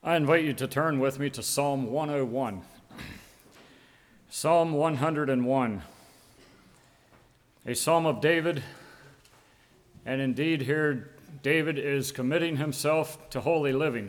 I invite you to turn with me to Psalm 101. Psalm 101, a psalm of David, and indeed here David is committing himself to holy living.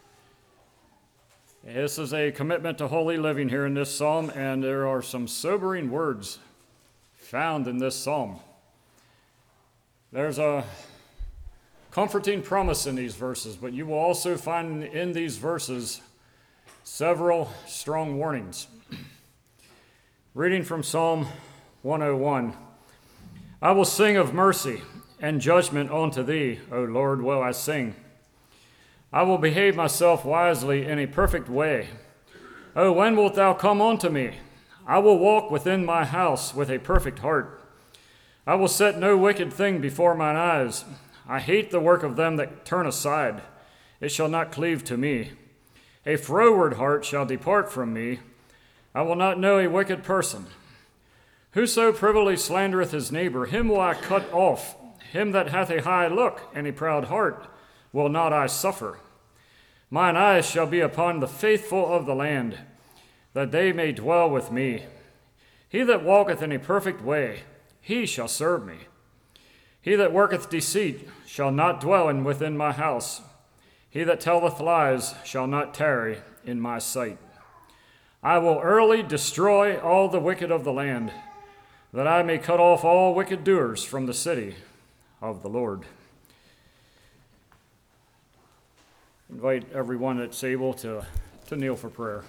This is a commitment to holy living here in this psalm, and there are some sobering words found in this psalm. There's a comforting promise in these verses, but you will also find in these verses several strong warnings. Reading from Psalm 101, I will sing of mercy and judgment unto thee, O Lord, will I sing. I will behave myself wisely in a perfect way. O when wilt thou come unto me? I will walk within my house with a perfect heart. I will set no wicked thing before mine eyes. I hate the work of them that turn aside. It shall not cleave to me. A froward heart shall depart from me. I will not know a wicked person. Whoso privily slandereth his neighbor, him will I cut off. Him that hath a high look and a proud heart will not I suffer. Mine eyes shall be upon the faithful of the land, that they may dwell with me. He that walketh in a perfect way, he shall serve me. He that worketh deceit shall not dwell within my house. He that telleth lies shall not tarry in my sight. I will early destroy all the wicked of the land, that I may cut off all wicked doers from the city of the Lord. Invite everyone that's able to kneel for prayer.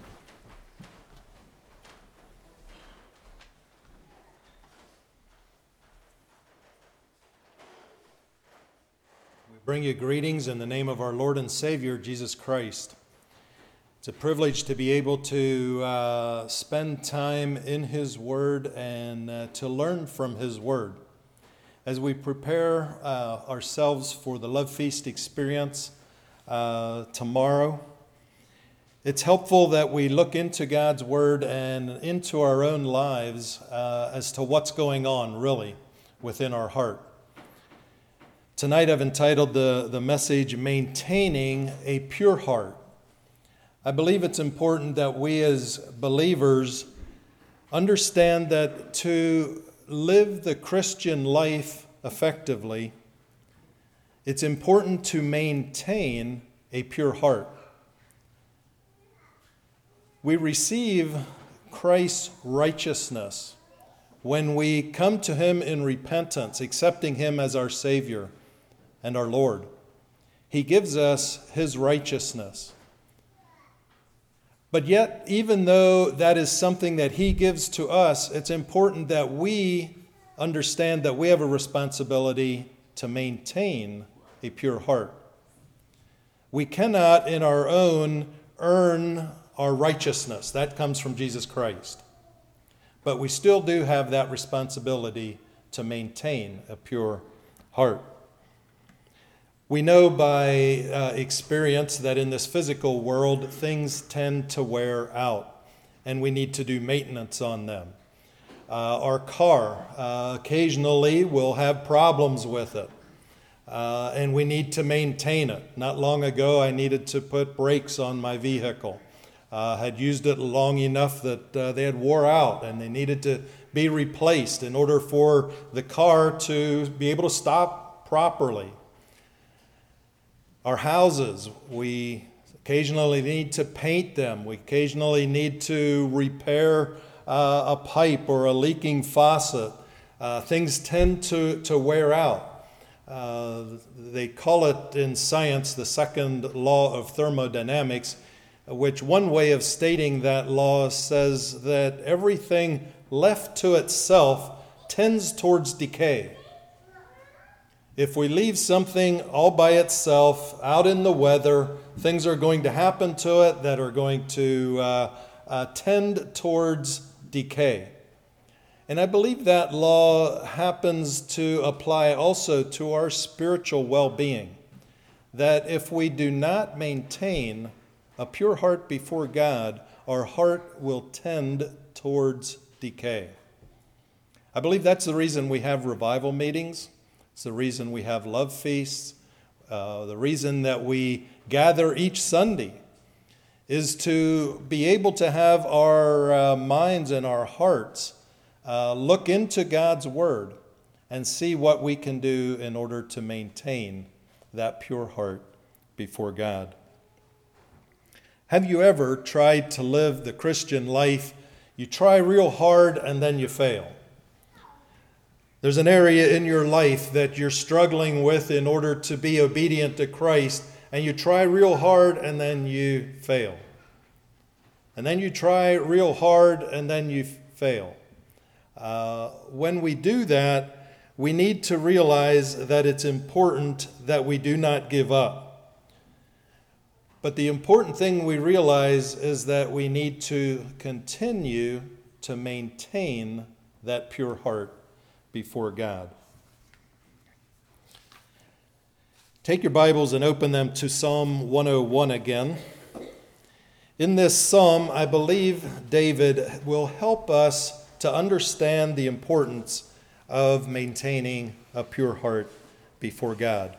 Bring you greetings in the name of our Lord and Savior, Jesus Christ. It's a privilege to be able to spend time in His Word and to learn from His Word. As we prepare ourselves for the Love Feast experience tomorrow, it's helpful that we look into God's Word and into our own lives as to what's going on really within our heart. Tonight I've entitled the message, Maintaining a Pure Heart. I believe it's important that we as believers understand that to live the Christian life effectively, it's important to maintain a pure heart. We receive Christ's righteousness when we come to Him in repentance, accepting Him as our Savior and our Lord. He gives us His righteousness. But yet, even though that is something that He gives to us, it's important that we understand that we have a responsibility to maintain a pure heart. We cannot in our own earn our righteousness. That comes from Jesus Christ. But we still do have that responsibility to maintain a pure heart. We know by experience that in this physical world, things tend to wear out, and we need to do maintenance on them. Our car occasionally will have problems with it, and we need to maintain it. Not long ago, I needed to put brakes on my vehicle. Had used it long enough that they had wore out, and they needed to be replaced in order for the car to be able to stop properly. Our houses, we occasionally need to paint them. We occasionally need to repair a pipe or a leaking faucet. Things tend to wear out. They call it in science the second law of thermodynamics, which one way of stating that law says that everything left to itself tends towards decay. If we leave something all by itself, out in the weather, things are going to happen to it that are going to tend towards decay. And I believe that law happens to apply also to our spiritual well-being. That if we do not maintain a pure heart before God, our heart will tend towards decay. I believe that's the reason we have revival meetings. It's the reason we have love feasts. The reason that we gather each Sunday is to be able to have our minds and our hearts look into God's Word and see what we can do in order to maintain that pure heart before God. Have you ever tried to live the Christian life? You try real hard and then you fail. There's an area in your life that you're struggling with in order to be obedient to Christ, and you try real hard and then you fail. And then you try real hard and then you fail. When we do that, we need to realize that it's important that we do not give up. But the important thing we realize is that we need to continue to maintain that pure heart before God. Take your Bibles and open them to Psalm 101 again. In this psalm, I believe David will help us to understand the importance of maintaining a pure heart before God.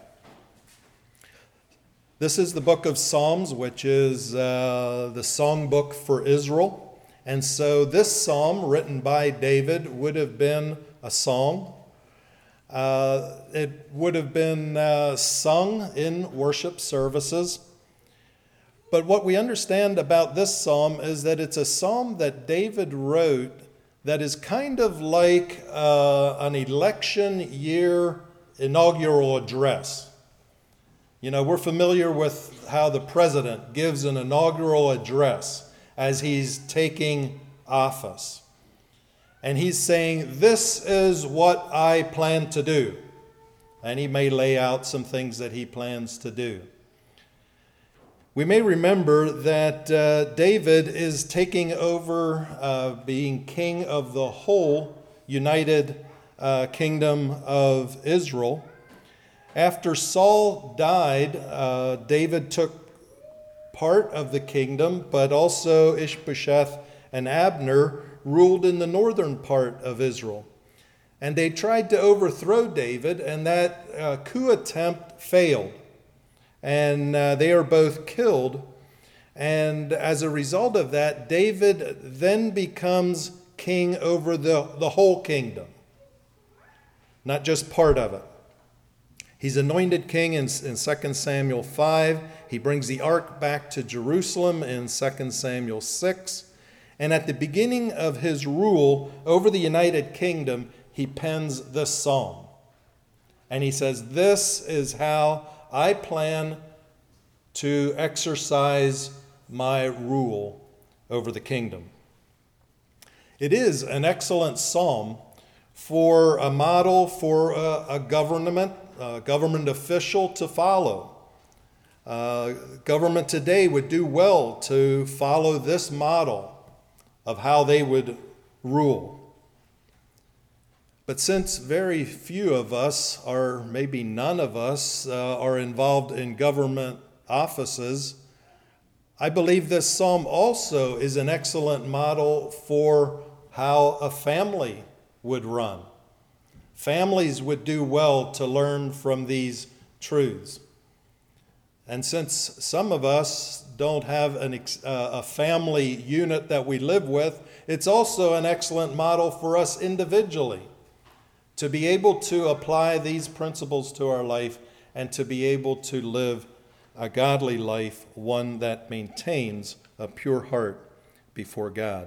This is the book of Psalms, which is the songbook for Israel. And so this psalm, written by David, would have been a song. It would have been sung in worship services. But what we understand about this psalm is that it's a psalm that David wrote that is kind of like an election year inaugural address. You know, we're familiar with how the president gives an inaugural address as he's taking office. And he's saying, this is what I plan to do. And he may lay out some things that he plans to do. We may remember that David is taking over being king of the whole united kingdom of Israel. After Saul died, David took part of the kingdom, but also Ishbosheth and Abner ruled in the northern part of Israel. And they tried to overthrow David, and that coup attempt failed. And they are both killed. And as a result of that, David then becomes king over the whole kingdom, not just part of it. He's anointed king in 2 Samuel 5. He brings the ark back to Jerusalem in 2 Samuel 6. And at the beginning of his rule over the United Kingdom, he pens this psalm. And he says, this is how I plan to exercise my rule over the kingdom. It is an excellent psalm for a model for a government official to follow. Government today would do well to follow this model of how they would rule. But since very few of us, or maybe none of us, are involved in government offices, I believe this psalm also is an excellent model for how a family would run. Families would do well to learn from these truths. And since some of us don't have a family unit that we live with, it's also an excellent model for us individually to be able to apply these principles to our life and to be able to live a godly life, one that maintains a pure heart before God.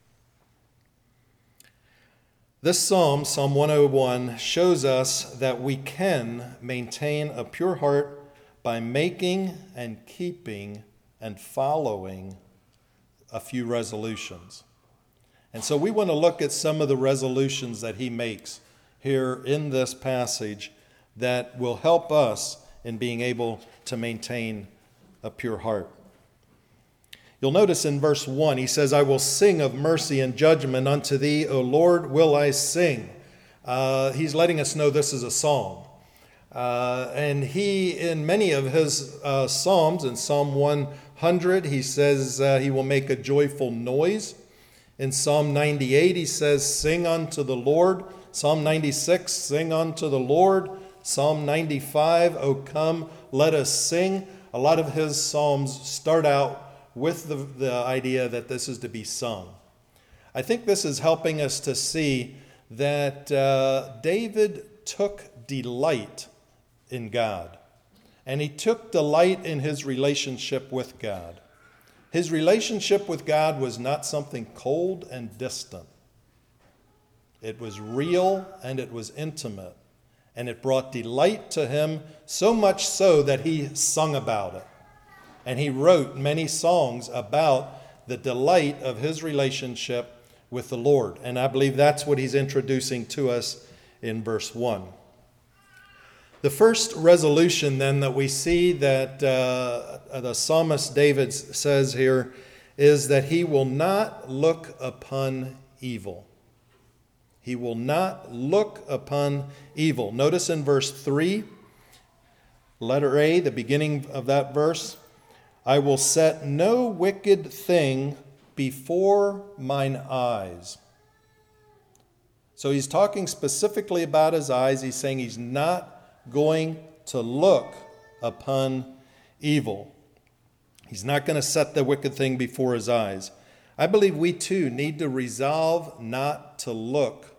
This psalm, Psalm 101, shows us that we can maintain a pure heart by making and keeping and following a few resolutions. And so we want to look at some of the resolutions that he makes here in this passage that will help us in being able to maintain a pure heart. You'll notice in verse 1, he says, I will sing of mercy and judgment unto thee, O Lord, will I sing. He's letting us know this is a song. And he, in many of his psalms, in Psalm 100, he says he will make a joyful noise. In Psalm 98, he says, sing unto the Lord. Psalm 96, sing unto the Lord. Psalm 95, O come, let us sing. A lot of his psalms start out with the idea that this is to be sung. I think this is helping us to see that David took delight in God, and he took delight in his relationship with God. His relationship with God was not something cold and distant. It was real and it was intimate, and it brought delight to him, so much so that he sung about it. And he wrote many songs about the delight of his relationship with the Lord. And I believe that's what he's introducing to us in verse 1. The first resolution then that we see that the psalmist David says here is that he will not look upon evil. He will not look upon evil. Notice in verse 3, letter A, the beginning of that verse, I will set no wicked thing before mine eyes. So he's talking specifically about his eyes. He's saying he's not going to look upon evil. He's not going to set the wicked thing before his eyes. I believe we too need to resolve not to look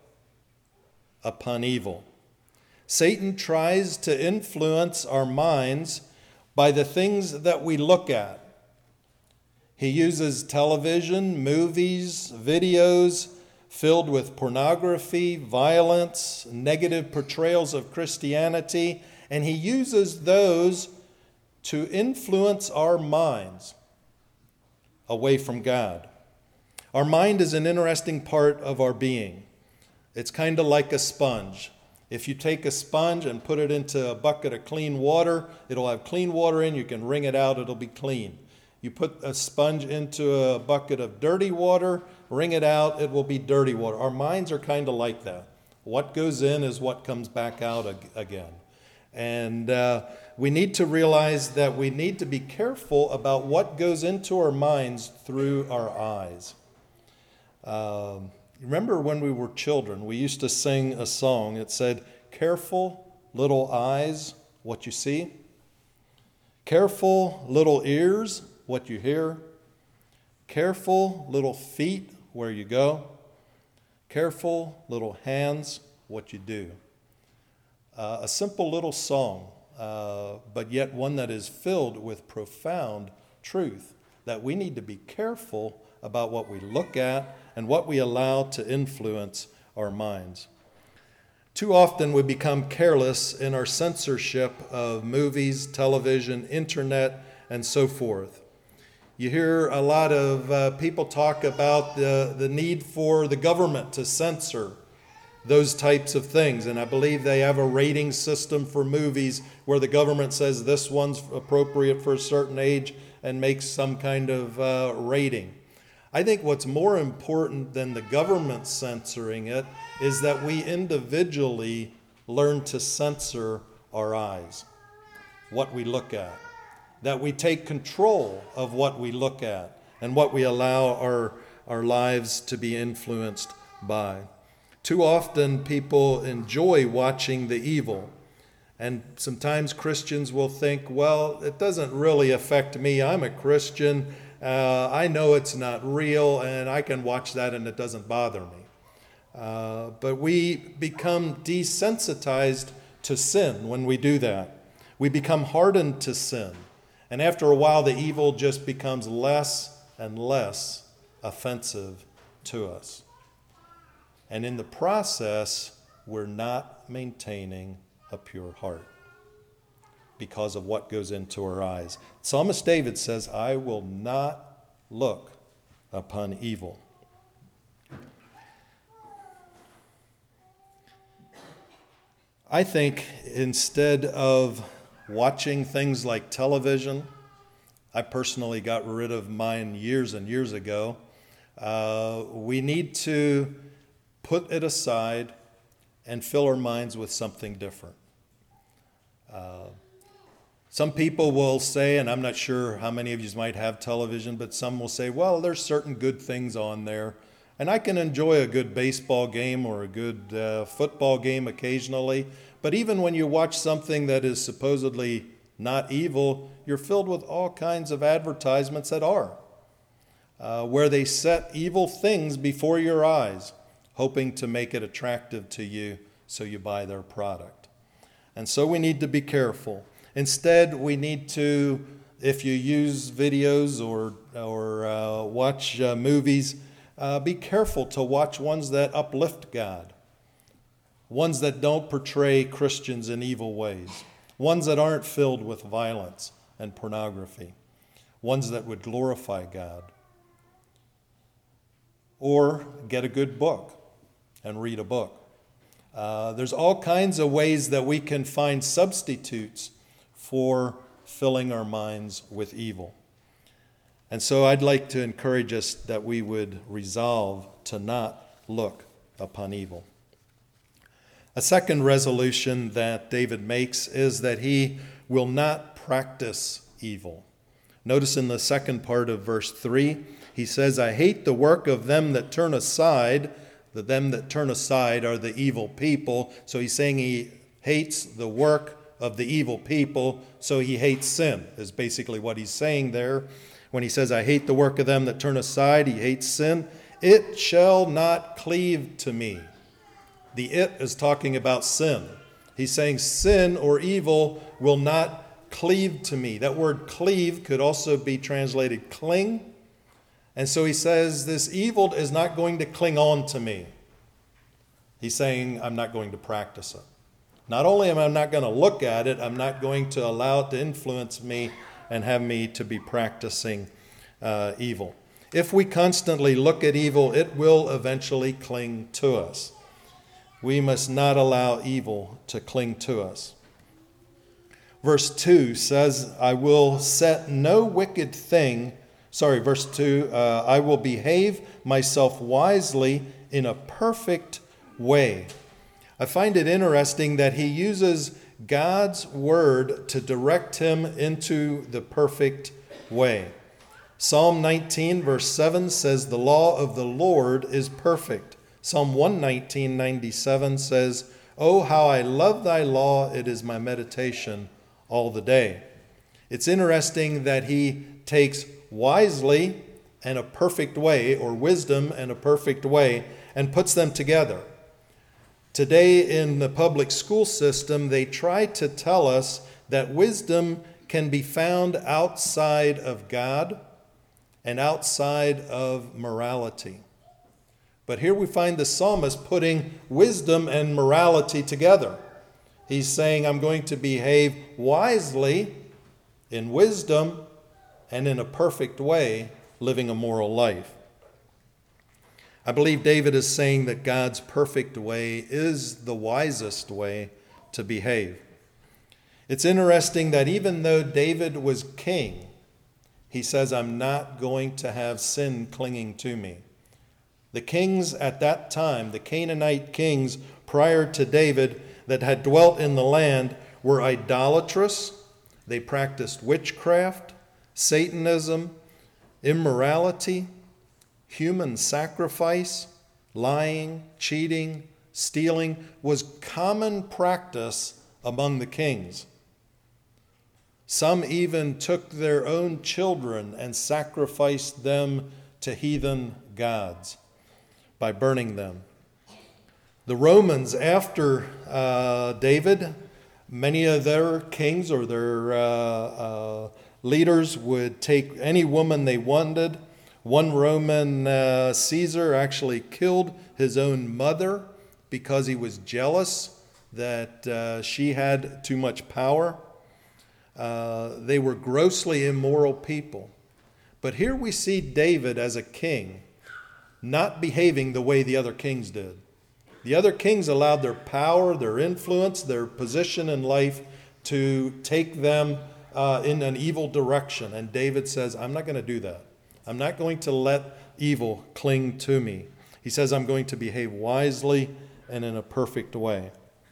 upon evil. Satan tries to influence our minds by the things that we look at. He uses television, movies, videos filled with pornography, violence, negative portrayals of Christianity, and he uses those to influence our minds away from God. Our mind is an interesting part of our being. It's kind of like a sponge. If you take a sponge and put it into a bucket of clean water, it'll have clean water in. You can wring it out, it'll be clean. You put a sponge into a bucket of dirty water, wring it out, it will be dirty water. Our minds are kind of like that. What goes in is what comes back out again. And we need to realize that we need to be careful about what goes into our minds through our eyes. Remember when we were children, we used to sing a song. It said, "Careful little eyes, what you see. Careful little ears, what you hear. Careful little feet, where you go. Careful little hands, what you do." A simple little song, but yet one that is filled with profound truth, that we need to be careful about what we look at and what we allow to influence our minds. Too often we become careless in our censorship of movies, television, internet, and so forth. You hear a lot of people talk about the need for the government to censor those types of things. And I believe they have a rating system for movies where the government says this one's appropriate for a certain age and makes some kind of rating. I think what's more important than the government censoring it is that we individually learn to censor our eyes, what we look at, that we take control of what we look at and what we allow our lives to be influenced by. Too often people enjoy watching the evil, and sometimes Christians will think, well, it doesn't really affect me. I'm a Christian. I know it's not real, and I can watch that and it doesn't bother me. But we become desensitized to sin when we do that. We become hardened to sin. And after a while, the evil just becomes less and less offensive to us. And in the process, we're not maintaining a pure heart because of what goes into our eyes. Psalmist David says, I will not look upon evil. I think instead of watching things like television, I personally got rid of mine years and years ago. We need to put it aside and fill our minds with something different. Some people will say, and I'm not sure how many of you might have television, but some will say, well, there's certain good things on there, and I can enjoy a good baseball game or a good football game occasionally, but even when you watch something that is supposedly not evil, you're filled with all kinds of advertisements that are, where they set evil things before your eyes, hoping to make it attractive to you so you buy their product. And so we need to be careful. Instead, we need to, if you use videos or watch movies, be careful to watch ones that uplift God, ones that don't portray Christians in evil ways, ones that aren't filled with violence and pornography, ones that would glorify God. Or get a good book and read a book. There's all kinds of ways that we can find substitutes for filling our minds with evil. And so I'd like to encourage us that we would resolve to not look upon evil. A second resolution that David makes is that he will not practice evil. Notice in the second part of verse 3, he says, I hate the work of them that turn aside. The them that turn aside are the evil people. So he's saying he hates the work of the evil people, so he hates sin, is basically what he's saying there. When he says, I hate the work of them that turn aside, he hates sin. It shall not cleave to me. The it is talking about sin. He's saying sin or evil will not cleave to me. That word cleave could also be translated cling. And so he says this evil is not going to cling on to me. He's saying I'm not going to practice it. Not only am I not going to look at it, I'm not going to allow it to influence me and have me to be practicing evil. If we constantly look at evil, it will eventually cling to us. We must not allow evil to cling to us. Verse 2 says, I will set no wicked thing. Verse 2, I will behave myself wisely in a perfect way. I find it interesting that he uses God's word to direct him into the perfect way. Psalm 19, verse 7 says, the law of the Lord is perfect. Psalm 119:97 says, oh, how I love thy law, it is my meditation all the day. It's interesting that he takes wisely and a perfect way, or wisdom and a perfect way, and puts them together. Today in the public school system, they try to tell us that wisdom can be found outside of God and outside of morality. But here we find the psalmist putting wisdom and morality together. He's saying, I'm going to behave wisely in wisdom and in a perfect way, living a moral life. I believe David is saying that God's perfect way is the wisest way to behave. It's interesting that even though David was king, he says, I'm not going to have sin clinging to me. The kings at that time, the Canaanite kings prior to David that had dwelt in the land, were idolatrous. They practiced witchcraft, Satanism, immorality, human sacrifice, lying, cheating, stealing was common practice among the kings. Some even took their own children and sacrificed them to heathen gods by burning them. The Romans, after David, many of their kings or their leaders would take any woman they wanted. One Roman Caesar actually killed his own mother because he was jealous that she had too much power. They were grossly immoral people. But here we see David as a king not behaving the way the other kings did. The other kings allowed their power, their influence, their position in life to take them in an evil direction. And David says, I'm not going to do that. I'm not going to let evil cling to me. He says, I'm going to behave wisely and in a perfect way.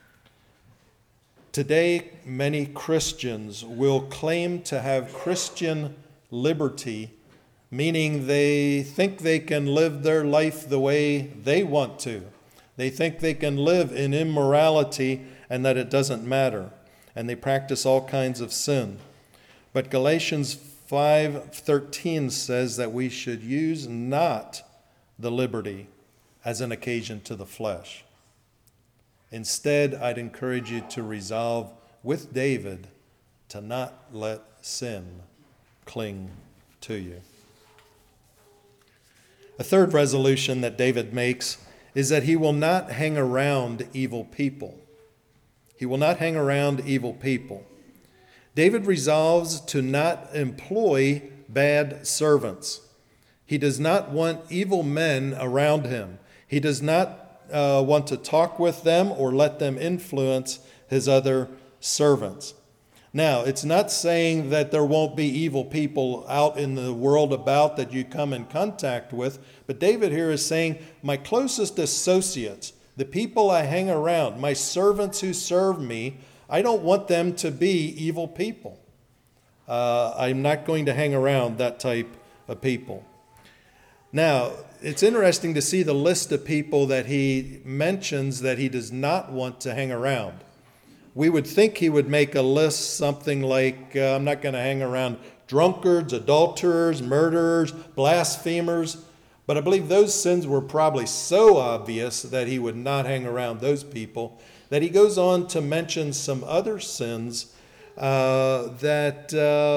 Today, many Christians will claim to have Christian liberty, meaning they think they can live their life the way they want to. They think they can live in immorality and that it doesn't matter. and they practice all kinds of sin. But Galatians 5:13 says that we should use not the liberty as an occasion to the flesh. Instead, I'd encourage you to resolve with David to not let sin cling to you. A third resolution that David makes is that he will not hang around evil people. He will not hang around evil people. David resolves to not employ bad servants. He does not want evil men around him. He does not want to talk with them or let them influence his other servants. Now, it's not saying that there won't be evil people out in the world about that you come in contact with, but David here is saying, my closest associates, the people I hang around, my servants who serve me, I don't want them to be evil people. I'm not going to hang around that type of people. Now, it's interesting to see the list of people that he mentions that he does not want to hang around. We would think he would make a list something like, I'm not going to hang around drunkards, adulterers, murderers, blasphemers. But I believe those sins were probably so obvious that he would not hang around those people, that he goes on to mention some other sins that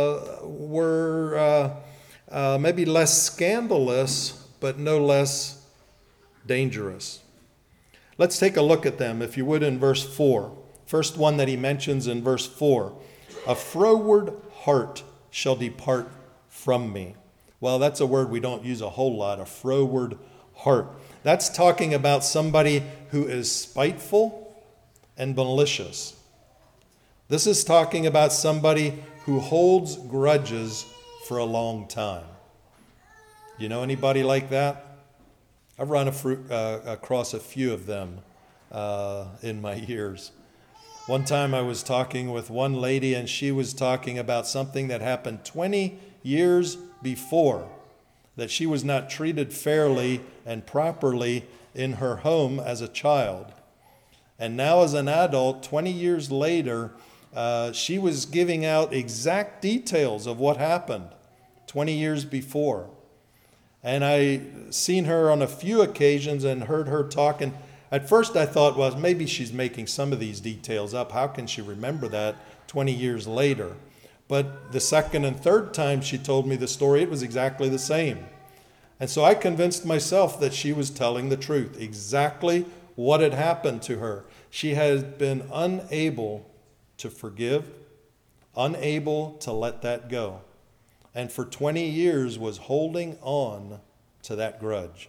were maybe less scandalous, but no less dangerous. Let's take a look at them, if you would, in verse 4. First one that he mentions in verse 4. A froward heart shall depart from me. Well, that's a word we don't use a whole lot, a froward heart. That's talking about somebody who is spiteful and malicious. This is talking about somebody who holds grudges for a long time. You know anybody like that? I've run across a few of them in my years. One time I was talking with one lady, and she was talking about something that happened 20 years before, that she was not treated fairly and properly in her home as a child. And now as an adult, 20 years later, she was giving out exact details of what happened 20 years before. And I seen her on a few occasions and heard her talking. At first I thought, well, maybe she's making some of these details up. How can she remember that 20 years later? But the second and third time she told me the story, it was exactly the same. And so I convinced myself that she was telling the truth, exactly what had happened to her. She had been unable to forgive, unable to let that go. And for 20 years was holding on to that grudge.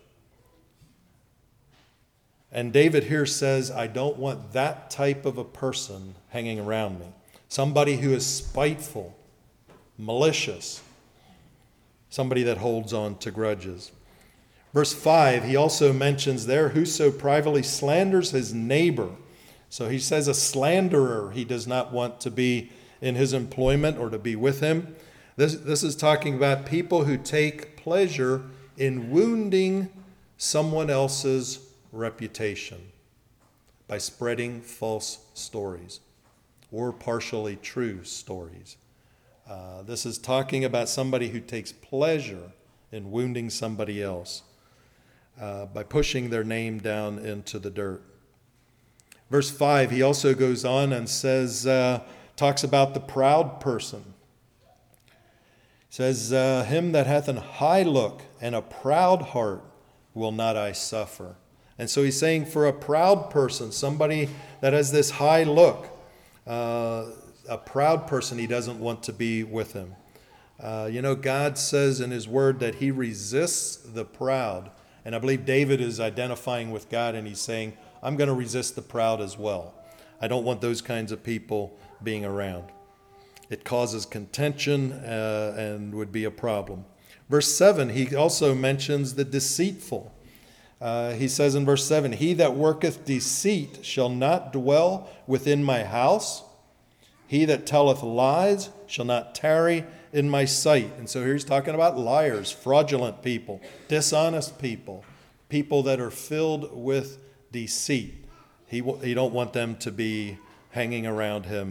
And David here says, I don't want that type of a person hanging around me. Somebody who is spiteful, malicious, somebody that holds on to grudges. Verse 5, he also mentions there, whoso privately slanders his neighbor. So he says a slanderer he does not want to be in his employment or to be with him. This is talking about people who take pleasure in wounding someone else's reputation by spreading false stories or partially true stories. This is talking about somebody who takes pleasure in wounding somebody else by pushing their name down into the dirt. Verse 5, he also goes on and says, talks about the proud person. He says, him that hath an high look and a proud heart will not I suffer. And so he's saying for a proud person, somebody that has this high look, a proud person he doesn't want to be with him. God says in his word that he resists the proud. And I believe David is identifying with God and he's saying, I'm going to resist the proud as well. I don't want those kinds of people being around. It causes contention and would be a problem. Verse 7, he also mentions the deceitful. He says in verse 7, he that worketh deceit shall not dwell within my house. He that telleth lies shall not tarry in my sight. And so here he's talking about liars, fraudulent people, dishonest people, people that are filled with deceit. He don't want them to be hanging around him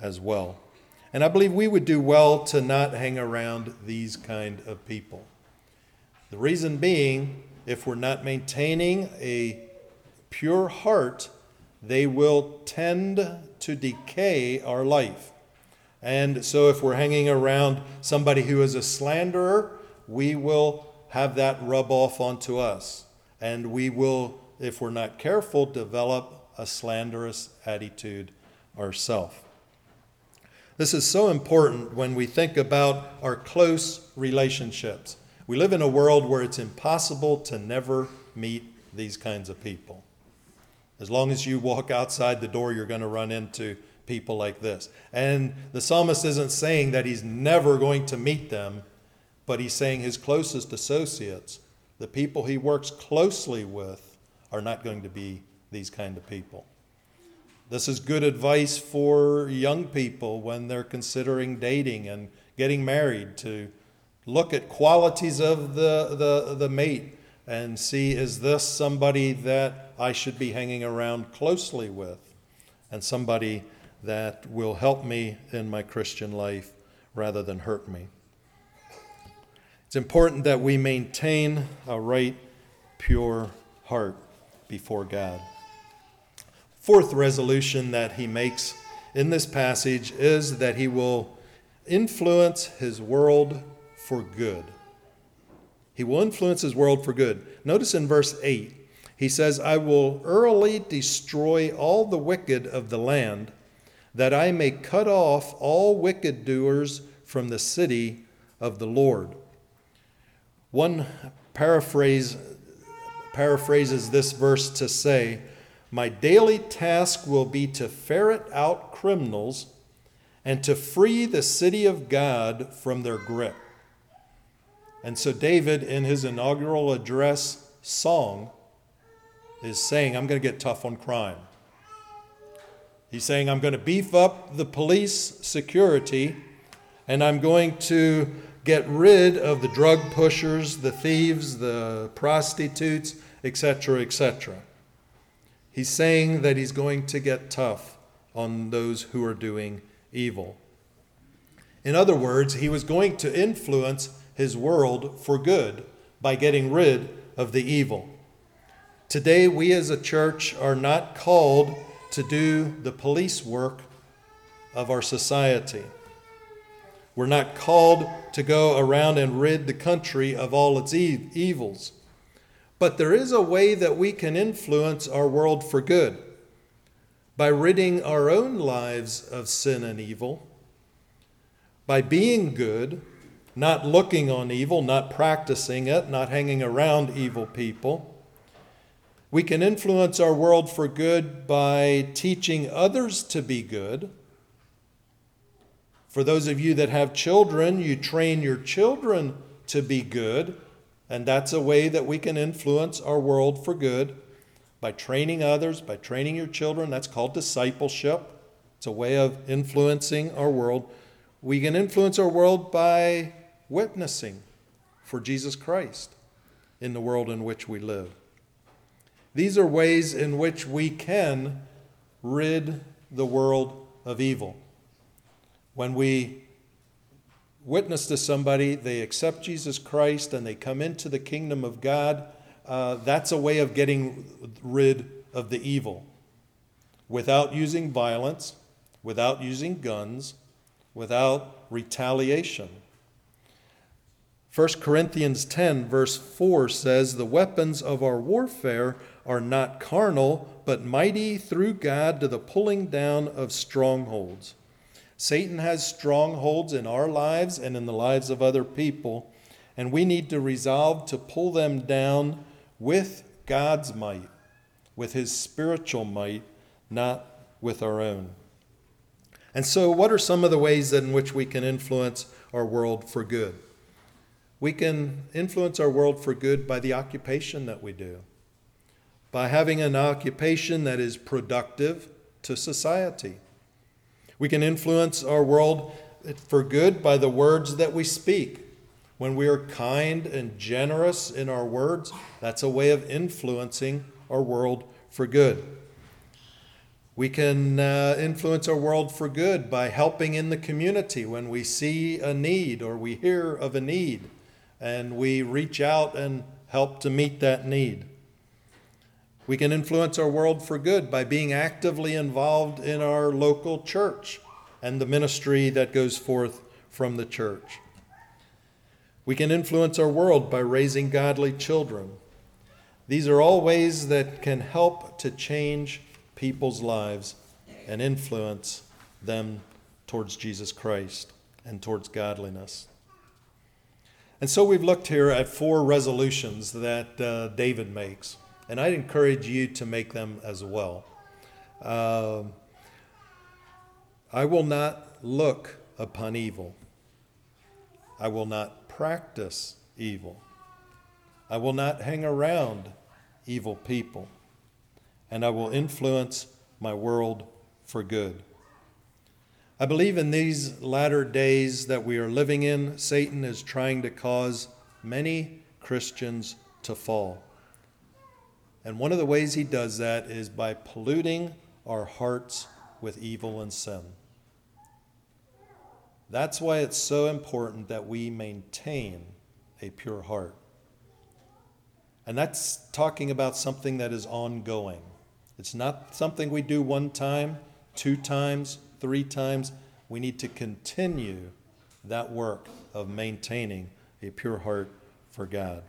as well. And I believe we would do well to not hang around these kind of people. The reason being, if we're not maintaining a pure heart, they will tend to decay our life. And so if we're hanging around somebody who is a slanderer, we will have that rub off onto us. And we will, if we're not careful, develop a slanderous attitude ourselves. This is so important when we think about our close relationships. We live in a world where it's impossible to never meet these kinds of people. As long as you walk outside the door, you're going to run into people like this. And the psalmist isn't saying that he's never going to meet them, but he's saying his closest associates, the people he works closely with, are not going to be these kind of people. This is good advice for young people when they're considering dating and getting married, to look at qualities of the mate and see, is this somebody that I should be hanging around closely with, and somebody that will help me in my Christian life rather than hurt me. It's important that we maintain a right, pure heart before God. Fourth resolution that he makes in this passage is that he will influence his world for good. He will influence his world for good. Notice in verse 8, he says, I will early destroy all the wicked of the land, that I may cut off all wicked doers from the city of the Lord. One paraphrases this verse to say, my daily task will be to ferret out criminals and to free the city of God from their grip. And so David, in his inaugural address song, is saying, I'm going to get tough on crime. He's saying, I'm going to beef up the police security, and I'm going to get rid of the drug pushers, the thieves, the prostitutes, etc., etc. He's saying that he's going to get tough on those who are doing evil. In other words, he was going to influence his world for good by getting rid of the evil. Today, we as a church are not called to do the police work of our society. We're not called to go around and rid the country of all its evils. But there is a way that we can influence our world for good by ridding our own lives of sin and evil, by being good, not looking on evil, not practicing it, not hanging around evil people. We can influence our world for good by teaching others to be good. For those of you that have children, you train your children to be good, and that's a way that we can influence our world for good, by training others, by training your children. That's called discipleship. It's a way of influencing our world. We can influence our world by witnessing for Jesus Christ in the world in which we live. These are ways in which we can rid the world of evil. When we witness to somebody, they accept Jesus Christ and they come into the kingdom of God, that's a way of getting rid of the evil without using violence, without using guns, without retaliation. 1 Corinthians 10 verse 4 says, the weapons of our warfare are not carnal, but mighty through God to the pulling down of strongholds. Satan has strongholds in our lives and in the lives of other people, and we need to resolve to pull them down with God's might, with his spiritual might, not with our own. And so what are some of the ways in which we can influence our world for good? We can influence our world for good by the occupation that we do, by having an occupation that is productive to society. We can influence our world for good by the words that we speak. When we are kind and generous in our words, that's a way of influencing our world for good. We can influence our world for good by helping in the community when we see a need or we hear of a need, and we reach out and help to meet that need. We can influence our world for good by being actively involved in our local church and the ministry that goes forth from the church. We can influence our world by raising godly children. These are all ways that can help to change people's lives and influence them towards Jesus Christ and towards godliness. And so we've looked here at 4 resolutions that David makes, and I'd encourage you to make them as well. I will not look upon evil. I will not practice evil. I will not hang around evil people. And I will influence my world for good. I believe in these latter days that we are living in, Satan is trying to cause many Christians to fall. And one of the ways he does that is by polluting our hearts with evil and sin. That's why it's so important that we maintain a pure heart. And that's talking about something that is ongoing. It's not something we do 1 time, 2 times, 3 times. We need to continue that work of maintaining a pure heart for God.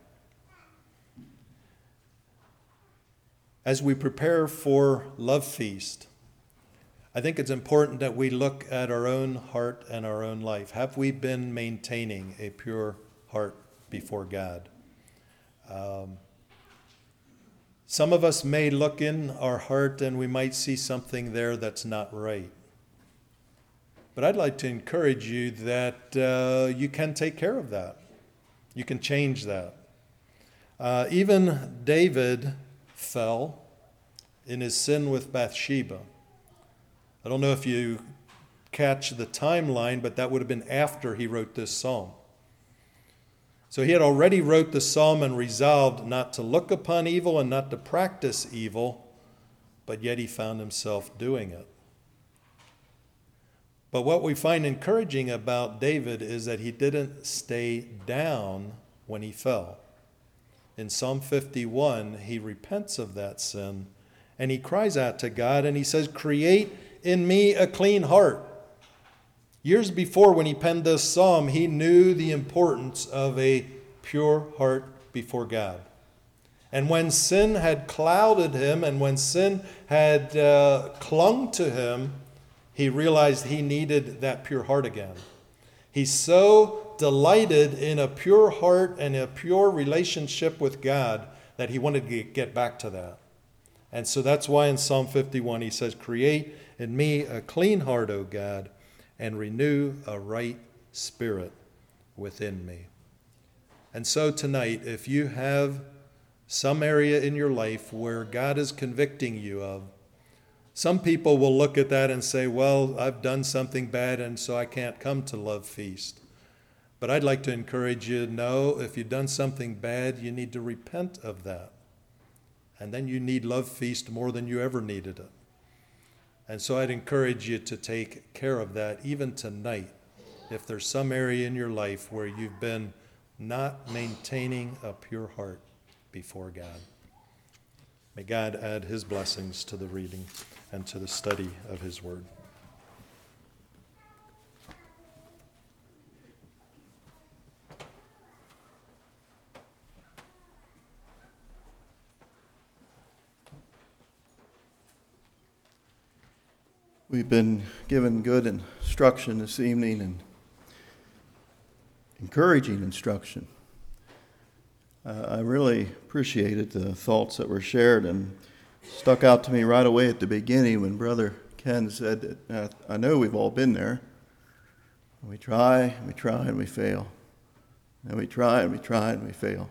As we prepare for Love Feast, I think it's important that we look at our own heart and our own life. Have we been maintaining a pure heart before God? Some of us may look in our heart and we might see something there that's not right. But I'd like to encourage you that you can take care of that. You can change that. Even David fell in his sin with Bathsheba. I don't know if you catch the timeline, but that would have been after he wrote this psalm. So he had already wrote the psalm and resolved not to look upon evil and not to practice evil, but yet he found himself doing it. But what we find encouraging about David is that he didn't stay down when he fell. In Psalm 51, he repents of that sin and he cries out to God and he says, "Create in me a clean heart." Years before, when he penned this psalm, he knew the importance of a pure heart before God. And when sin had clouded him and when sin had clung to him, he realized he needed that pure heart again. He's so delighted in a pure heart and a pure relationship with God that he wanted to get back to that. And so that's why in Psalm 51 he says, "Create in me a clean heart, O God, and renew a right spirit within me." And so tonight, if you have some area in your life where God is convicting you of, some people will look at that and say, "Well, I've done something bad and so I can't come to Love Feast." But I'd like to encourage you to know if you've done something bad, you need to repent of that. And then you need Love Feast more than you ever needed it. And so I'd encourage you to take care of that even tonight. If there's some area in your life where you've been not maintaining a pure heart before God. May God add his blessings to the reading and to the study of his word. We've been given good instruction this evening and encouraging instruction. I really appreciated the thoughts that were shared and stuck out to me right away at the beginning when Brother Ken said that I know we've all been there. We try, and we fail. And we try, and we fail.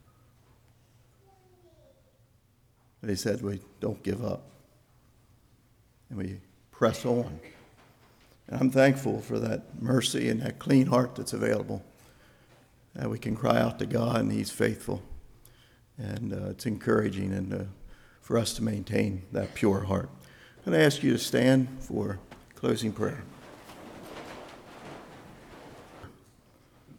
But he said we don't give up. And we press on. And I'm thankful for that mercy and that clean heart that's available. That we can cry out to God and he's faithful. And it's encouraging and for us to maintain that pure heart. I'm going to ask you to stand for closing prayer.